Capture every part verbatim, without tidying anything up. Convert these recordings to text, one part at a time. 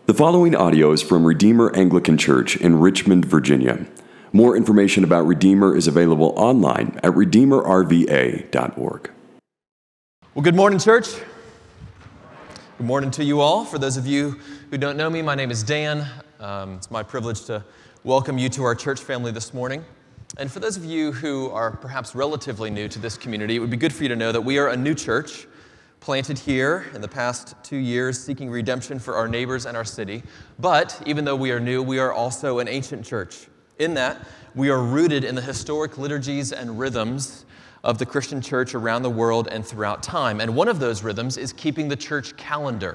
The following audio is from Redeemer Anglican Church in Richmond, Virginia. More information about Redeemer is available online at redeemer r v a dot org. Well, good morning, church. Good morning to you all. For those of you who don't know me, my name is Dan. Um, it's my privilege to welcome you to our church family this morning. And for those of you who are perhaps relatively new to this community, it would be good for you to know that we are a new church planted here in the past two years seeking redemption for our neighbors and our city. But even though we are new, we are also an ancient church. In that, we are rooted in the historic liturgies and rhythms of the Christian church around the world and throughout time. And one of those rhythms is keeping the church calendar.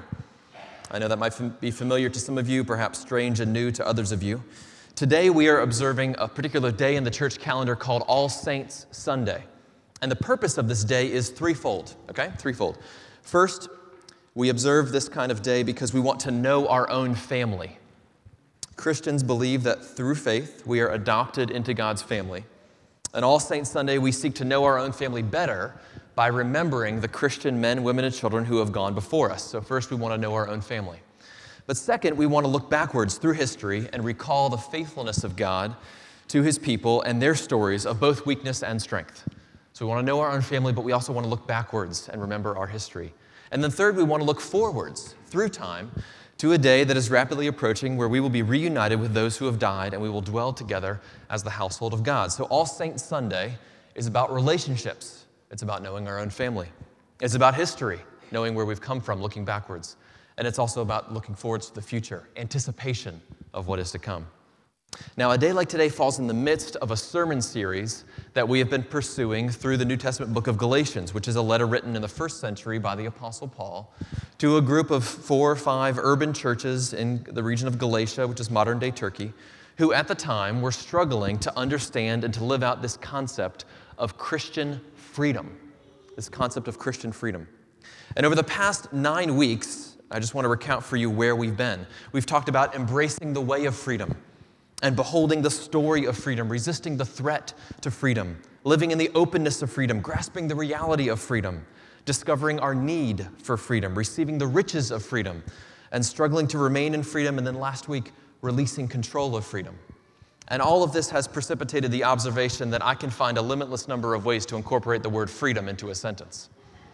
I know that might be familiar to some of you, perhaps strange and new to others of you. Today, we are observing a particular day in the church calendar called All Saints Sunday. And the purpose of this day is threefold, okay? Threefold. First, we observe this kind of day because we want to know our own family. Christians believe that through faith, we are adopted into God's family. And All Saints Sunday, we seek to know our own family better by remembering the Christian men, women, and children who have gone before us. So first, we want to know our own family. But second, we want to look backwards through history and recall the faithfulness of God to his people and their stories of both weakness and strength. So we want to know our own family, but we also want to look backwards and remember our history. And then third, we want to look forwards through time to a day that is rapidly approaching where we will be reunited with those who have died and we will dwell together as the household of God. So All Saints Sunday is about relationships. It's about knowing our own family. It's about history, knowing where we've come from, looking backwards. And it's also about looking forwards to the future, anticipation of what is to come. Now, a day like today falls in the midst of a sermon series that we have been pursuing through the New Testament book of Galatians, which is a letter written in the first century by the Apostle Paul to a group of four or five urban churches in the region of Galatia, which is modern-day Turkey, who at the time were struggling to understand and to live out this concept of Christian freedom, this concept of Christian freedom. And over the past nine weeks, I just want to recount for you where we've been. We've talked about embracing the way of freedom, and beholding the story of freedom, resisting the threat to freedom, living in the openness of freedom, grasping the reality of freedom, discovering our need for freedom, receiving the riches of freedom, and struggling to remain in freedom, and then last week, releasing control of freedom. And all of this has precipitated the observation that I can find a limitless number of ways to incorporate the word freedom into a sentence.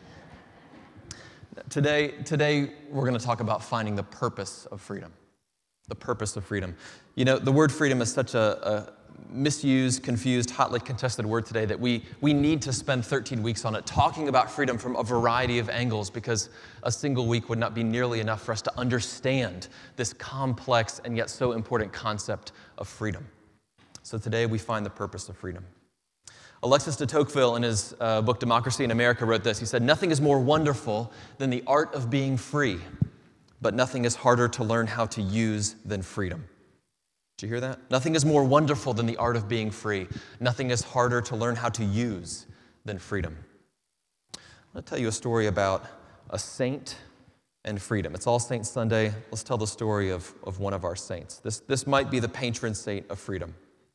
Today, today we're going to talk about finding the purpose of freedom. The purpose of freedom. You know, the word freedom is such a, a misused, confused, hotly contested word today that we, we need to spend thirteen weeks on it, talking about freedom from a variety of angles, because a single week would not be nearly enough for us to understand this complex and yet so important concept of freedom. So today we find the purpose of freedom. Alexis de Tocqueville, in his uh, book Democracy in America, wrote this. He said, "Nothing is more wonderful than the art of being free. But nothing is harder to learn how to use than freedom." Did you hear that? Nothing is more wonderful than the art of being free. Nothing is harder to learn how to use than freedom. I'm going to tell you a story about a saint and freedom. It's All Saints Sunday. Let's tell the story of, of one of our saints. This, this might be the patron saint of freedom.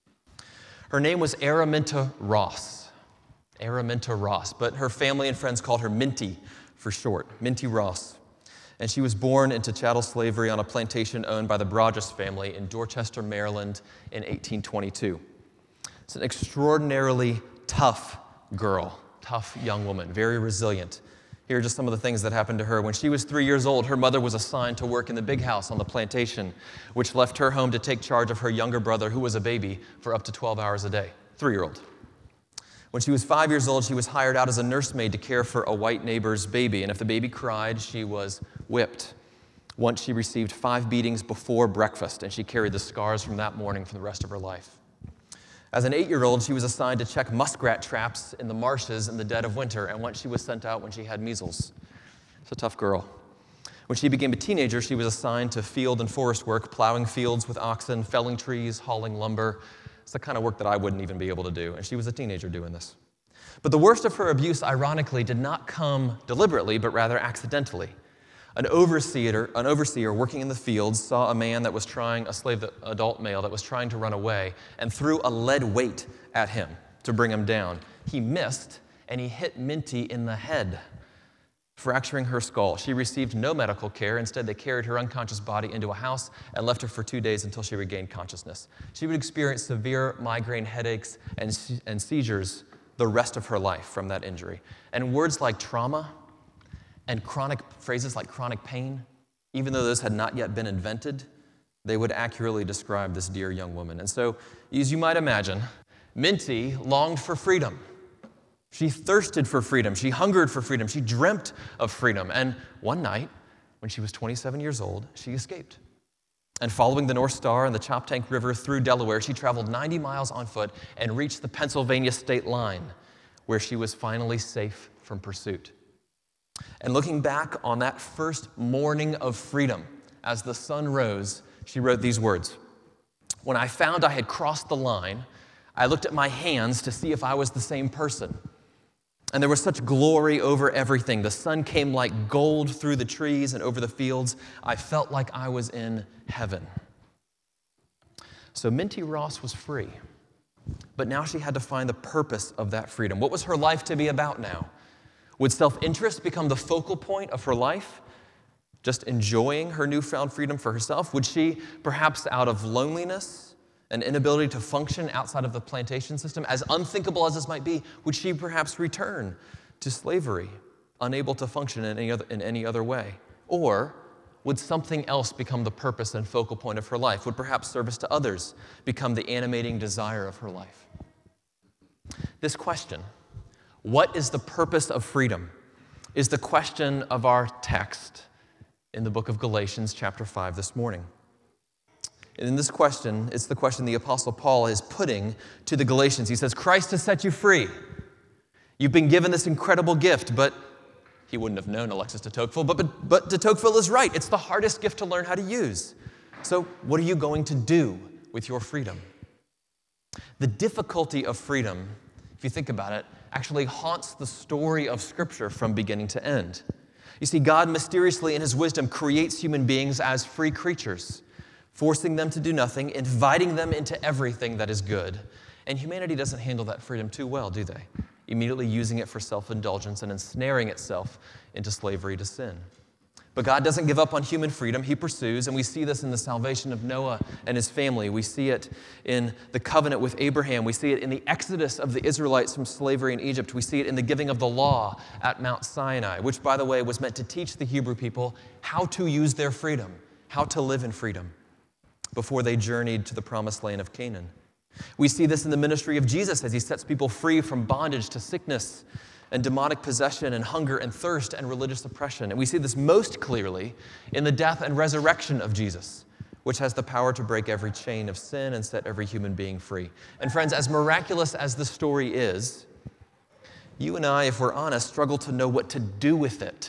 Her name was Araminta Ross. Araminta Ross, but her family and friends called her Minty for short. Minty Ross. And she was born into chattel slavery on a plantation owned by the Broadus family in Dorchester, Maryland in eighteen twenty-two. It's an extraordinarily tough girl, tough young woman, very resilient. Here are just some of the things that happened to her. When she was three years old, her mother was assigned to work in the big house on the plantation, which left her home to take charge of her younger brother, who was a baby, for up to twelve hours a day, three-year-old. When she was five years old, she was hired out as a nursemaid to care for a white neighbor's baby, and if the baby cried, she was whipped. Once she received five beatings before breakfast, and she carried the scars from that morning for the rest of her life. As an eight-year-old, she was assigned to check muskrat traps in the marshes in the dead of winter, and once she was sent out when she had measles. It's a tough girl. When she became a teenager, she was assigned to field and forest work, plowing fields with oxen, felling trees, hauling lumber. It's the kind of work that I wouldn't even be able to do, and she was a teenager doing this. But the worst of her abuse, ironically, did not come deliberately, but rather accidentally. An overseer, an overseer working in the fields saw a man that was trying, a slave adult male that was trying to run away, and threw a lead weight at him to bring him down. He missed, and he hit Minty in the head. fracturing her skull. She received no medical care. Instead, they carried her unconscious body into a house and left her for two days until she regained consciousness. She would experience severe migraine headaches and, and seizures the rest of her life from that injury. And words like trauma and chronic phrases like chronic pain, even though those had not yet been invented, they would accurately describe this dear young woman. And so, as you might imagine, Minty longed for freedom. She thirsted for freedom. She hungered for freedom. She dreamt of freedom. And one night, when she was twenty-seven years old, she escaped. And following the North Star and the Choptank River through Delaware, she traveled ninety miles on foot and reached the Pennsylvania state line, where she was finally safe from pursuit. And looking back on that first morning of freedom, as the sun rose, she wrote these words: "When I found I had crossed the line, I looked at my hands to see if I was the same person. And there was such glory over everything. The sun came like gold through the trees and over the fields. I felt like I was in heaven." So Minty Ross was free, but now she had to find the purpose of that freedom. What was her life to be about now? Would self-interest become the focal point of her life, just enjoying her newfound freedom for herself? Would she, perhaps out of loneliness, an inability to function outside of the plantation system, as unthinkable as this might be, would she perhaps return to slavery, unable to function in any other, in any other way? Or would something else become the purpose and focal point of her life? Would perhaps service to others become the animating desire of her life? This question, what is the purpose of freedom, is the question of our text in the book of Galatians chapter five this morning. And in this question, it's the question the Apostle Paul is putting to the Galatians. He says, Christ has set you free. You've been given this incredible gift, but he wouldn't have known Alexis de Tocqueville, but, but, but de Tocqueville is right. It's the hardest gift to learn how to use. So what are you going to do with your freedom? The difficulty of freedom, if you think about it, actually haunts the story of Scripture from beginning to end. You see, God mysteriously in his wisdom creates human beings as free creatures, forcing them to do nothing, inviting them into everything that is good. And humanity doesn't handle that freedom too well, do they? Immediately using it for self-indulgence and ensnaring itself into slavery to sin. But God doesn't give up on human freedom. He pursues, and we see this in the salvation of Noah and his family. We see it in the covenant with Abraham. We see it in the exodus of the Israelites from slavery in Egypt. We see it in the giving of the law at Mount Sinai, which, by the way, was meant to teach the Hebrew people how to use their freedom, how to live in freedom, before they journeyed to the promised land of Canaan. We see this in the ministry of Jesus as he sets people free from bondage to sickness and demonic possession and hunger and thirst and religious oppression. And we see this most clearly in the death and resurrection of Jesus, which has the power to break every chain of sin and set every human being free. And friends, as miraculous as the story is, you and I, if we're honest, struggle to know what to do with it.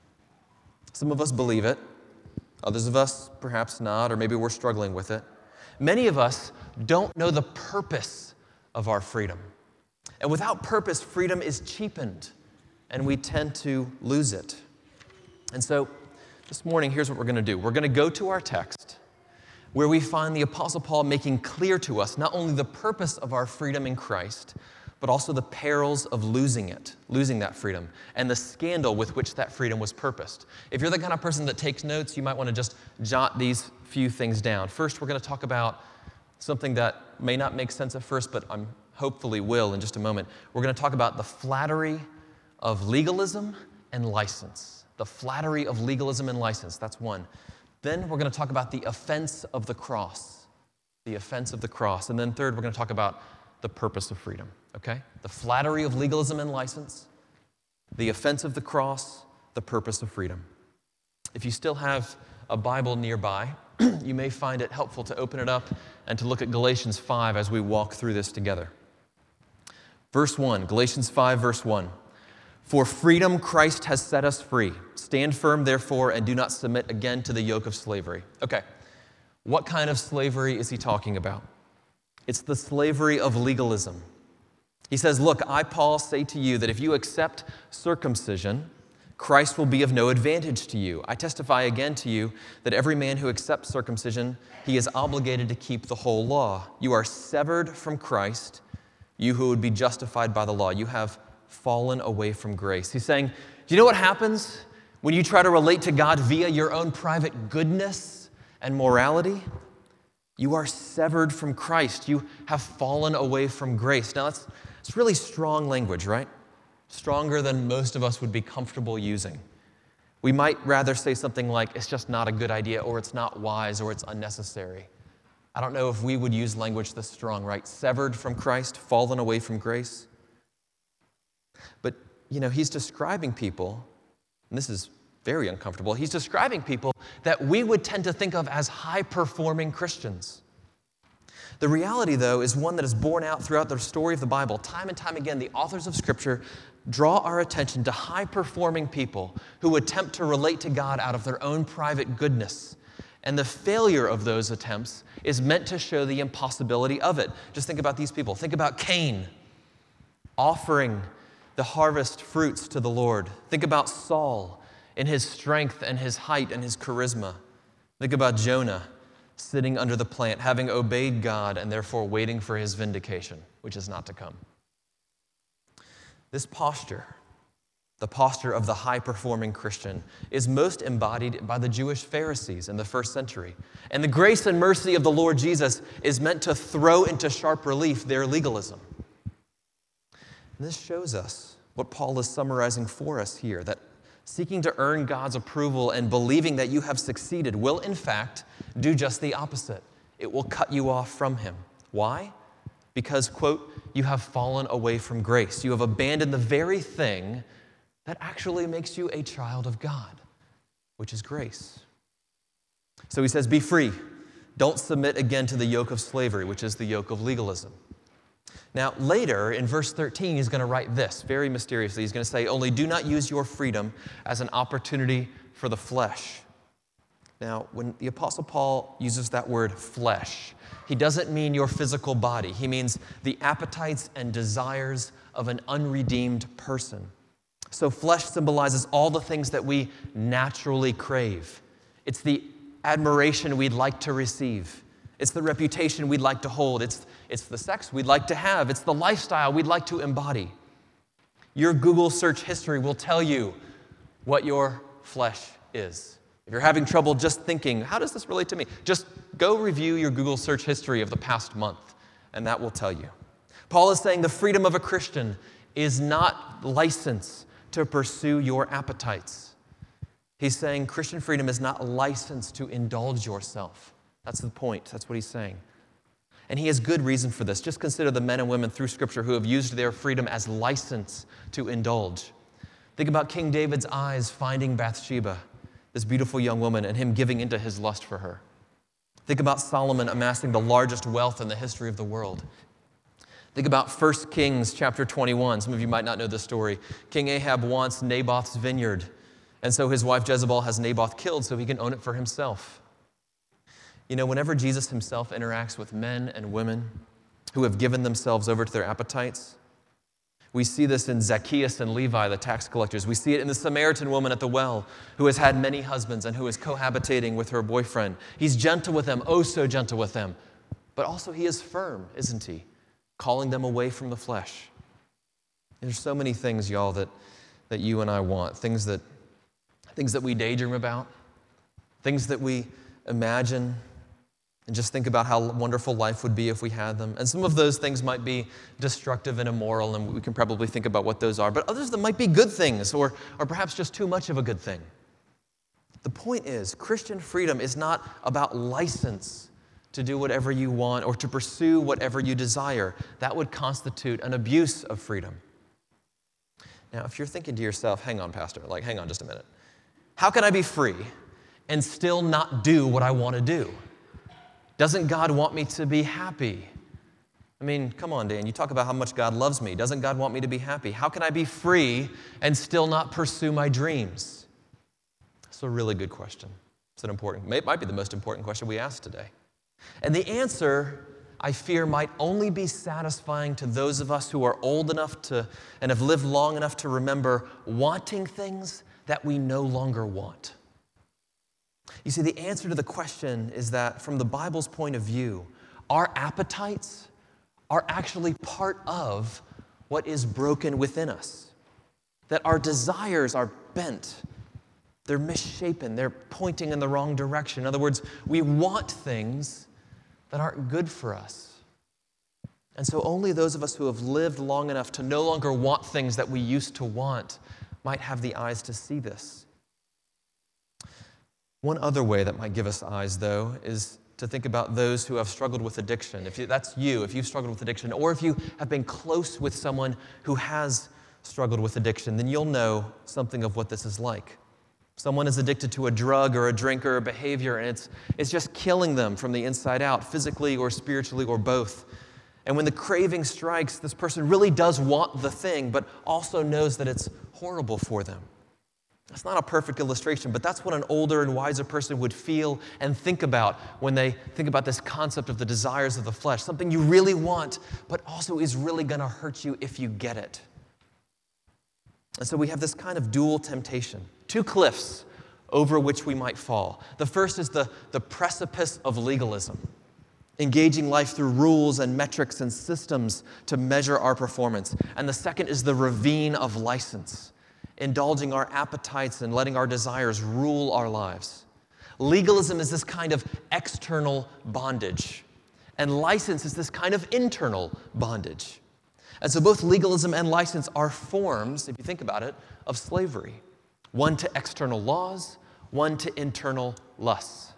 Some of us believe it. Others of us, perhaps not, or maybe we're struggling with it. Many of us don't know the purpose of our freedom. And without purpose, freedom is cheapened, and we tend to lose it. And so this morning, here's what we're going to do. We're going to go to our text, where we find the Apostle Paul making clear to us not only the purpose of our freedom in Christ, but also the perils of losing it, losing that freedom, and the scandal with which that freedom was purposed. If you're the kind of person that takes notes, you might want to just jot these few things down. First, we're going to talk about something that may not make sense at first, but I'm hopefully will in just a moment. We're going to talk about the flattery of legalism and license. The flattery of legalism and license, that's one. Then we're going to talk about the offense of the cross. The offense of the cross. And then third, we're going to talk about the purpose of freedom, okay? The flattery of legalism and license, the offense of the cross, the purpose of freedom. If you still have a Bible nearby, you may find it helpful to open it up and to look at Galatians five as we walk through this together. Verse one, Galatians five, verse one. For freedom Christ has set us free. Stand firm, therefore, and do not submit again to the yoke of slavery. Okay, what kind of slavery is he talking about? It's the slavery of legalism. He says, look, I, Paul, say to you that if you accept circumcision, Christ will be of no advantage to you. I testify again to you that every man who accepts circumcision, he is obligated to keep the whole law. You are severed from Christ, you who would be justified by the law. You have fallen away from grace. He's saying, Do you know what happens when you try to relate to God via your own private goodness and morality? You are severed from Christ. You have fallen away from grace. Now, that's, that's really strong language, right? Stronger than most of us would be comfortable using. We might rather say something like, it's just not a good idea, or it's not wise, or it's unnecessary. I don't know if we would use language this strong, right? Severed from Christ, fallen away from grace. But, you know, he's describing people, and this is very uncomfortable, he's describing people that we would tend to think of as high-performing Christians. The reality, though, is one that is borne out throughout the story of the Bible. Time and time again, the authors of Scripture draw our attention to high-performing people who attempt to relate to God out of their own private goodness. And the failure of those attempts is meant to show the impossibility of it. Just think about these people. Think about Cain offering the harvest fruits to the Lord. Think about Saul in his strength and his height and his charisma. Think about Jonah sitting under the plant, having obeyed God and therefore waiting for his vindication, which is not to come. This posture, the posture of the high-performing Christian, is most embodied by the Jewish Pharisees in the first century. And the grace and mercy of the Lord Jesus is meant to throw into sharp relief their legalism. And this shows us what Paul is summarizing for us here, that seeking to earn God's approval and believing that you have succeeded will, in fact, do just the opposite. It will cut you off from him. Why? Because, quote, you have fallen away from grace. You have abandoned the very thing that actually makes you a child of God, which is grace. So he says, be free. Don't submit again to the yoke of slavery, which is the yoke of legalism. Now, later in verse thirteen, he's going to write this very mysteriously. He's going to say, only do not use your freedom as an opportunity for the flesh. Now, when the Apostle Paul uses that word flesh, he doesn't mean your physical body. He means the appetites and desires of an unredeemed person. So flesh symbolizes all the things that we naturally crave. It's the admiration we'd like to receive. It's the reputation we'd like to hold. It's, it's the sex we'd like to have. It's the lifestyle we'd like to embody. Your Google search history will tell you what your flesh is. If you're having trouble just thinking, how does this relate to me? Just go review your Google search history of the past month, and that will tell you. Paul is saying the freedom of a Christian is not license to pursue your appetites. He's saying Christian freedom is not license to indulge yourself. That's the point. That's what he's saying. And he has good reason for this. Just consider the men and women through Scripture who have used their freedom as license to indulge. Think about King David's eyes finding Bathsheba, this beautiful young woman, and him giving into his lust for her. Think about Solomon amassing the largest wealth in the history of the world. Think about First Kings chapter twenty-one. Some of you might not know this story. King Ahab wants Naboth's vineyard, and so his wife Jezebel has Naboth killed so he can own it for himself. You know, whenever Jesus himself interacts with men and women who have given themselves over to their appetites, we see this in Zacchaeus and Levi, the tax collectors. We see it in the Samaritan woman at the well who has had many husbands and who is cohabitating with her boyfriend. He's gentle with them, oh so gentle with them. But also he is firm, isn't he? Calling them away from the flesh. There's so many things, y'all, that, that you and I want. Things that, things that we daydream about. Things that we imagine and just think about how wonderful life would be if we had them. And some of those things might be destructive and immoral, and we can probably think about what those are. But others that might be good things, or, or perhaps just too much of a good thing. The point is, Christian freedom is not about license to do whatever you want or to pursue whatever you desire. That would constitute an abuse of freedom. Now, if you're thinking to yourself, hang on, Pastor, like, hang on just a minute. How can I be free and still not do what I want to do? Doesn't God want me to be happy? I mean, come on, Dan, you talk about how much God loves me. Doesn't God want me to be happy? How can I be free and still not pursue my dreams? That's a really good question. It's an important, it might be the most important question we ask today. And the answer, I fear, might only be satisfying to those of us who are old enough to and have lived long enough to remember wanting things that we no longer want. You see, the answer to the question is that from the Bible's point of view, our appetites are actually part of what is broken within us. That our desires, our, bent. They're misshapen. They're pointing in the wrong direction. In other words, we want things that aren't good for us. And so only those of us who have lived long enough to no longer want things that we used to want might have the eyes to see this. One other way that might give us eyes, though, is to think about those who have struggled with addiction. If you, that's you, if you've struggled with addiction, or if you have been close with someone who has struggled with addiction, then you'll know something of what this is like. Someone is addicted to a drug or a drink or a behavior, and it's, it's just killing them from the inside out, physically or spiritually or both. And when the craving strikes, this person really does want the thing, but also knows that it's horrible for them. That's not a perfect illustration, but that's what an older and wiser person would feel and think about when they think about this concept of the desires of the flesh, something you really want, but also is really going to hurt you if you get it. And so we have this kind of dual temptation, two cliffs over which we might fall. The first is the, the precipice of legalism, engaging life through rules and metrics and systems to measure our performance. And the second is the ravine of license, indulging our appetites and letting our desires rule our lives. Legalism is this kind of external bondage, and license is this kind of internal bondage. And so both legalism and license are forms, if you think about it, of slavery. One to external laws, one to internal lusts.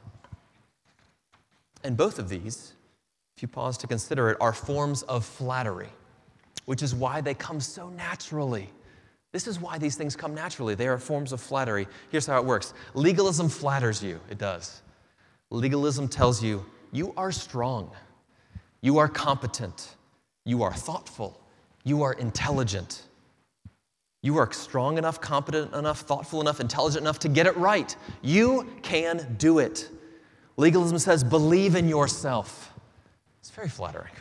And both of these, if you pause to consider it, are forms of flattery, which is why they come so naturally. This is why these things come naturally. They are forms of flattery. Here's how it works. Legalism flatters you. It does. Legalism tells you, you are strong. You are competent. You are thoughtful. You are intelligent. You are strong enough, competent enough, thoughtful enough, intelligent enough to get it right. You can do it. Legalism says, believe in yourself. It's very flattering.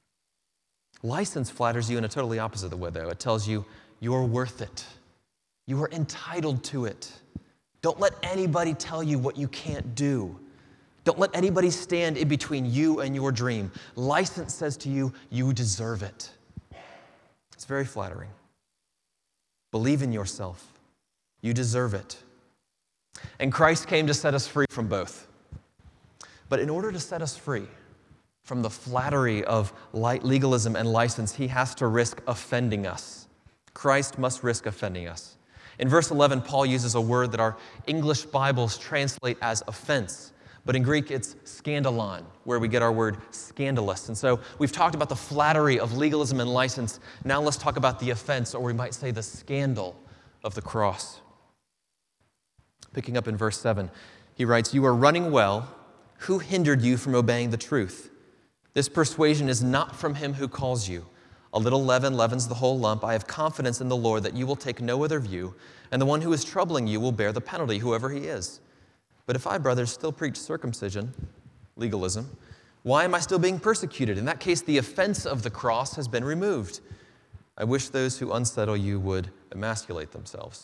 License flatters you in a totally opposite way, though. It tells you, you're worth it. You are entitled to it. Don't let anybody tell you what you can't do. Don't let anybody stand in between you and your dream. License says to you, you deserve it. It's very flattering. Believe in yourself. You deserve it. And Christ came to set us free from both. But in order to set us free from the flattery of legalism and license, he has to risk offending us. Christ must risk offending us. In verse eleven, Paul uses a word that our English Bibles translate as offense. But in Greek, it's scandalon, where we get our word scandalous. And so we've talked about the flattery of legalism and license. Now let's talk about the offense, or we might say the scandal of the cross. Picking up in verse seven, he writes, you are running well. Who hindered you from obeying the truth? This persuasion is not from him who calls you. A little leaven leavens the whole lump. I have confidence in the Lord that you will take no other view, and the one who is troubling you will bear the penalty, whoever he is. But if I, brothers, still preach circumcision, legalism, why am I still being persecuted? In that case, the offense of the cross has been removed. I wish those who unsettle you would emasculate themselves.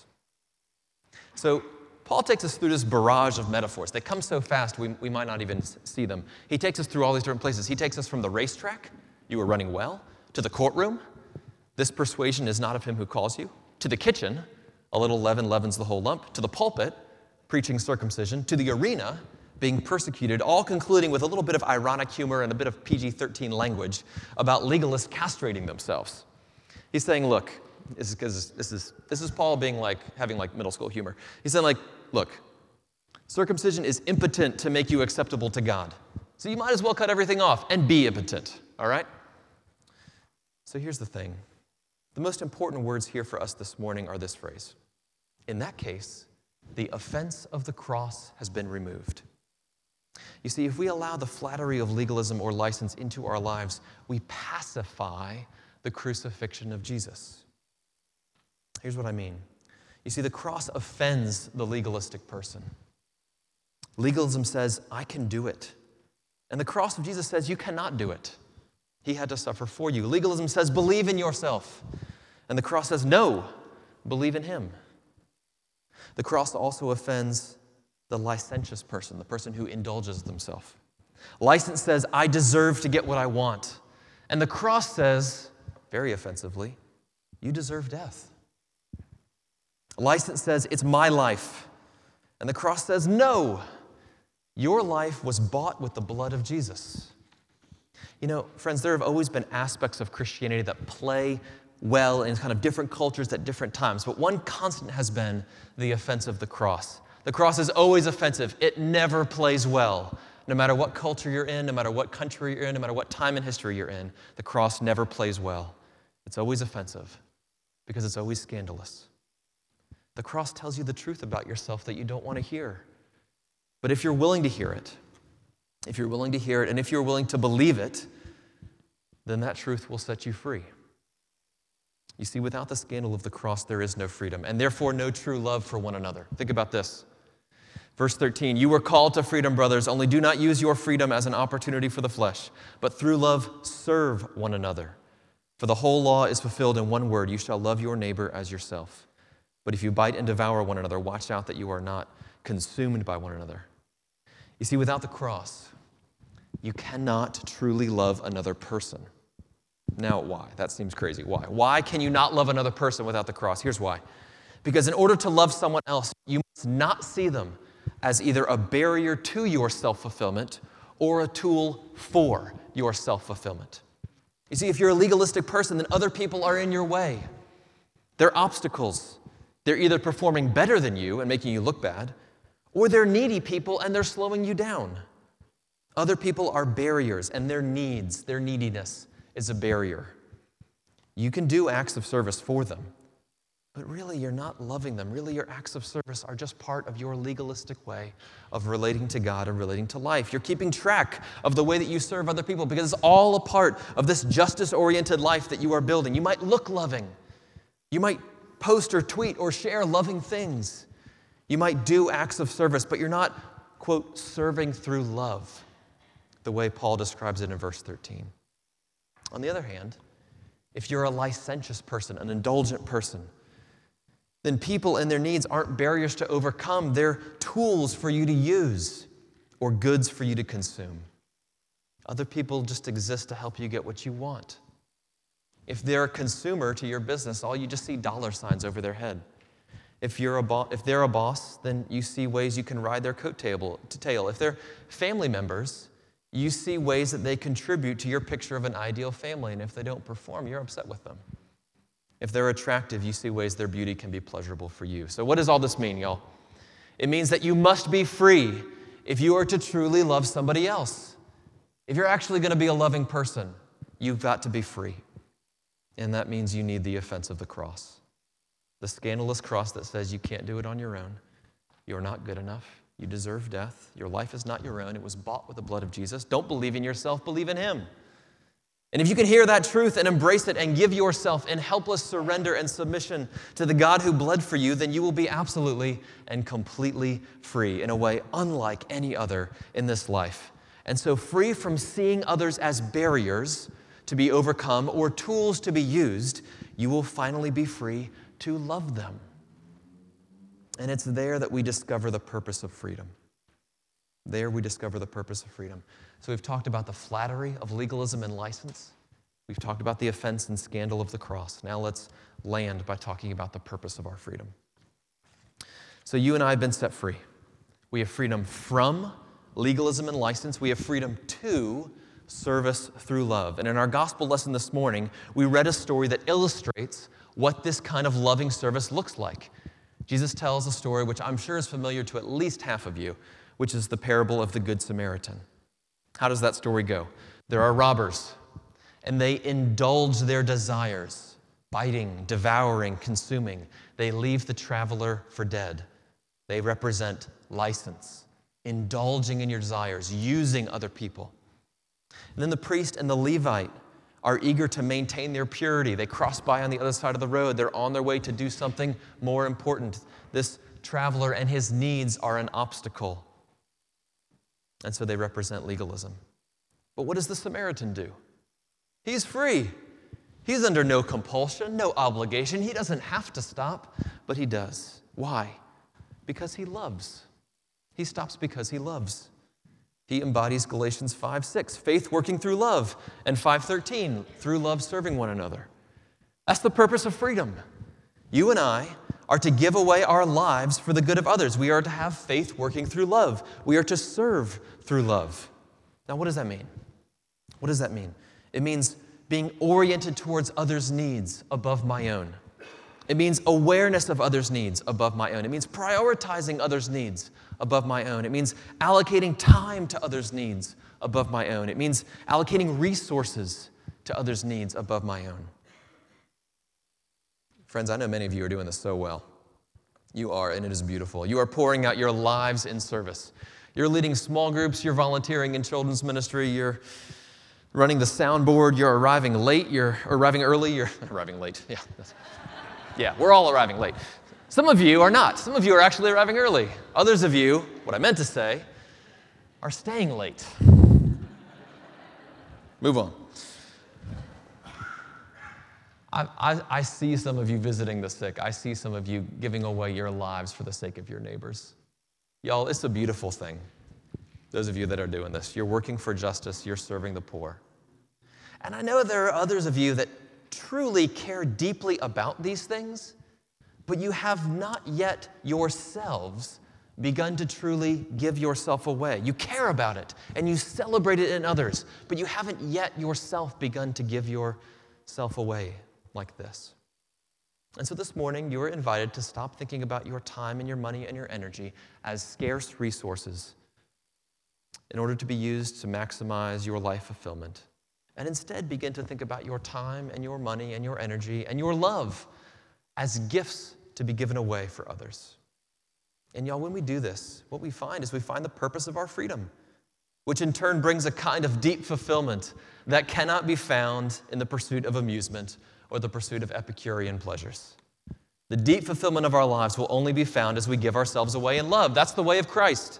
So Paul takes us through this barrage of metaphors. They come so fast we, we might not even see them. He takes us through all these different places. He takes us from the racetrack, you were running well, to the courtroom, this persuasion is not of him who calls you, to the kitchen, a little leaven leavens the whole lump, to the pulpit, preaching circumcision, to the arena, being persecuted, all concluding with a little bit of ironic humor and a bit of P G thirteen language about legalists castrating themselves. He's saying, look, this is, this is, this is Paul being like, having like middle school humor. He's saying like, look, circumcision is impotent to make you acceptable to God. So you might as well cut everything off and be impotent, all right? So here's the thing. The most important words here for us this morning are this phrase. In that case, the offense of the cross has been removed. You see, if we allow the flattery of legalism or license into our lives, we pacify the crucifixion of Jesus. Here's what I mean. You see, the cross offends the legalistic person. Legalism says, I can do it. And the cross of Jesus says, you cannot do it. He had to suffer for you. Legalism says, believe in yourself. And the cross says, no, believe in him. The cross also offends the licentious person, the person who indulges themselves. License says, I deserve to get what I want. And the cross says, very offensively, you deserve death. License says, it's my life. And the cross says, no, your life was bought with the blood of Jesus. You know, friends, there have always been aspects of Christianity that play well in kind of different cultures at different times, but one constant has been the offense of the cross. The cross is always offensive. It never plays well. No matter what culture you're in, no matter what country you're in, no matter what time in history you're in, the cross never plays well. It's always offensive because it's always scandalous. The cross tells you the truth about yourself that you don't want to hear. But if you're willing to hear it, if you're willing to hear it, and if you're willing to believe it, then that truth will set you free. You see, without the scandal of the cross, there is no freedom, and therefore no true love for one another. Think about this. Verse thirteen, you were called to freedom, brothers, only do not use your freedom as an opportunity for the flesh, but through love serve one another. For the whole law is fulfilled in one word, you shall love your neighbor as yourself. But if you bite and devour one another, watch out that you are not consumed by one another. You see, without the cross, you cannot truly love another person. Now, why? That seems crazy. Why? Why can you not love another person without the cross? Here's why. Because in order to love someone else, you must not see them as either a barrier to your self-fulfillment or a tool for your self-fulfillment. You see, if you're a legalistic person, then other people are in your way. They're obstacles. They're either performing better than you and making you look bad, or they're needy people and they're slowing you down. Other people are barriers, and their needs, their neediness is a barrier. You can do acts of service for them, but really you're not loving them. Really your acts of service are just part of your legalistic way of relating to God and relating to life. You're keeping track of the way that you serve other people because it's all a part of this justice-oriented life that you are building. You might look loving. You might post or tweet or share loving things. You might do acts of service, but you're not, quote, serving through love, the way Paul describes it in verse thirteen. On the other hand, if you're a licentious person, an indulgent person, then people and their needs aren't barriers to overcome. They're tools for you to use or goods for you to consume. Other people just exist to help you get what you want. If they're a consumer to your business, all you just see dollar signs over their head. If you're a bo- if they're a boss, then you see ways you can ride their coattail. tail. If they're family members, you see ways that they contribute to your picture of an ideal family. And if they don't perform, you're upset with them. If they're attractive, you see ways their beauty can be pleasurable for you. So what does all this mean, y'all? It means that you must be free if you are to truly love somebody else. If you're actually going to be a loving person, you've got to be free. And that means you need the offense of the cross. The scandalous cross that says you can't do it on your own. You're not good enough. You deserve death. Your life is not your own. It was bought with the blood of Jesus. Don't believe in yourself, believe in Him. And if you can hear that truth and embrace it and give yourself in helpless surrender and submission to the God who bled for you, then you will be absolutely and completely free in a way unlike any other in this life. And so free from seeing others as barriers to be overcome or tools to be used, you will finally be free to love them. And it's there that we discover the purpose of freedom. There we discover the purpose of freedom. So we've talked about the flattery of legalism and license. We've talked about the offense and scandal of the cross. Now let's land by talking about the purpose of our freedom. So you and I have been set free. We have freedom from legalism and license. We have freedom to service through love. And in our gospel lesson this morning, we read a story that illustrates what this kind of loving service looks like. Jesus tells a story which I'm sure is familiar to at least half of you, which is the parable of the Good Samaritan. How does that story go? There are robbers, and they indulge their desires, biting, devouring, consuming. They leave the traveler for dead. They represent license, indulging in your desires, using other people. And then the priest and the Levite are eager to maintain their purity. They cross by on the other side of the road. They're on their way to do something more important. This traveler and his needs are an obstacle. And so they represent legalism. But what does the Samaritan do? He's free. He's under no compulsion, no obligation. He doesn't have to stop, but he does. Why? Because he loves. He stops because he loves. He embodies Galatians five six, faith working through love, and five thirteen, through love serving one another. That's the purpose of freedom. You and I are to give away our lives for the good of others. We are to have faith working through love. We are to serve through love. Now, what does that mean? What does that mean? It means being oriented towards others' needs above my own. It means awareness of others' needs above my own. It means prioritizing others' needs above my own. It means allocating time to others' needs above my own. It means allocating resources to others' needs above my own. Friends, I know many of you are doing this so well. You are, and it is beautiful. You are pouring out your lives in service. You're leading small groups, you're volunteering in children's ministry, you're running the soundboard, you're arriving late, you're arriving early, you're arriving late, yeah. Yeah, we're all arriving late. Some of you are not. Some of you are actually arriving early. Others of you, what I meant to say, are staying late. Move on. I, I, I see some of you visiting the sick. I see some of you giving away your lives for the sake of your neighbors. Y'all, it's a beautiful thing. Those of you that are doing this, you're working for justice, you're serving the poor. And I know there are others of you that truly care deeply about these things, but you have not yet yourselves begun to truly give yourself away. You care about it, and you celebrate it in others, but you haven't yet yourself begun to give yourself away like this. And so this morning, you are invited to stop thinking about your time and your money and your energy as scarce resources in order to be used to maximize your life fulfillment, and instead begin to think about your time and your money and your energy and your love as gifts to be given away for others. And y'all, when we do this, what we find is we find the purpose of our freedom, which in turn brings a kind of deep fulfillment that cannot be found in the pursuit of amusement or the pursuit of Epicurean pleasures. The deep fulfillment of our lives will only be found as we give ourselves away in love. That's the way of Christ.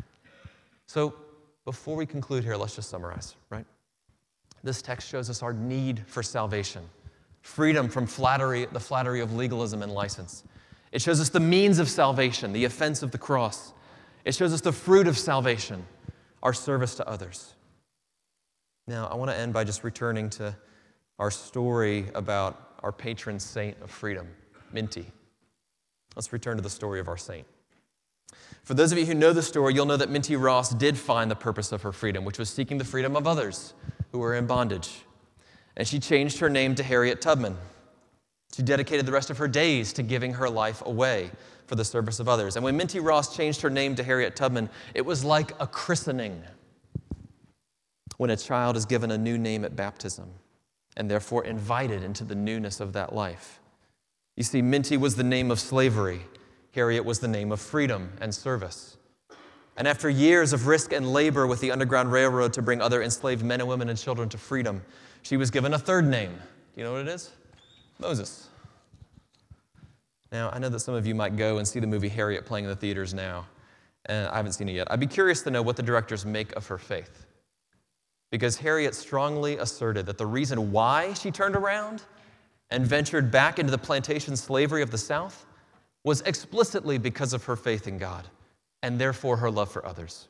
So before we conclude here, let's just summarize, right? This text shows us our need for salvation, freedom from flattery, the flattery of legalism and license. It shows us the means of salvation, the offense of the cross. It shows us the fruit of salvation, our service to others. Now, I want to end by just returning to our story about our patron saint of freedom, Minty. Let's return to the story of our saint. For those of you who know the story, you'll know that Minty Ross did find the purpose of her freedom, which was seeking the freedom of others who were in bondage. And she changed her name to Harriet Tubman. She dedicated the rest of her days to giving her life away for the service of others. And when Minty Ross changed her name to Harriet Tubman, it was like a christening when a child is given a new name at baptism and therefore invited into the newness of that life. You see, Minty was the name of slavery. Harriet was the name of freedom and service. And after years of risk and labor with the Underground Railroad to bring other enslaved men and women and children to freedom, she was given a third name. Do you know what it is? Moses. Now, I know that some of you might go and see the movie Harriet playing in the theaters now, and I haven't seen it yet. I'd be curious to know what the directors make of her faith, because Harriet strongly asserted that the reason why she turned around and ventured back into the plantation slavery of the South was explicitly because of her faith in God, and therefore her love for others.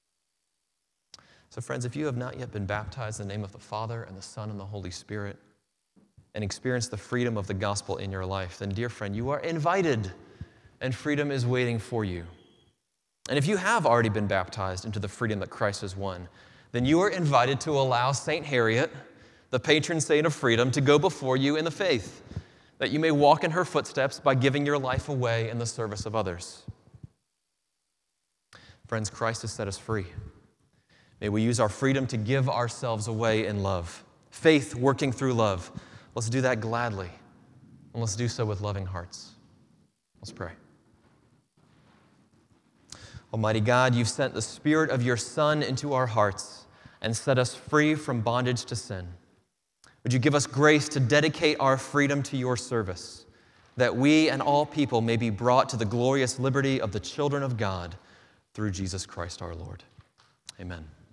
So friends, if you have not yet been baptized in the name of the Father and the Son and the Holy Spirit and experienced the freedom of the gospel in your life, then dear friend, you are invited, and freedom is waiting for you. And if you have already been baptized into the freedom that Christ has won, then you are invited to allow Saint Harriet, the patron saint of freedom, to go before you in the faith, that you may walk in her footsteps by giving your life away in the service of others. Friends, Christ has set us free. May we use our freedom to give ourselves away in love. Faith working through love. Let's do that gladly, and let's do so with loving hearts. Let's pray. Almighty God, you've sent the Spirit of your Son into our hearts and set us free from bondage to sin. Would you give us grace to dedicate our freedom to your service, that we and all people may be brought to the glorious liberty of the children of God through Jesus Christ our Lord. Amen.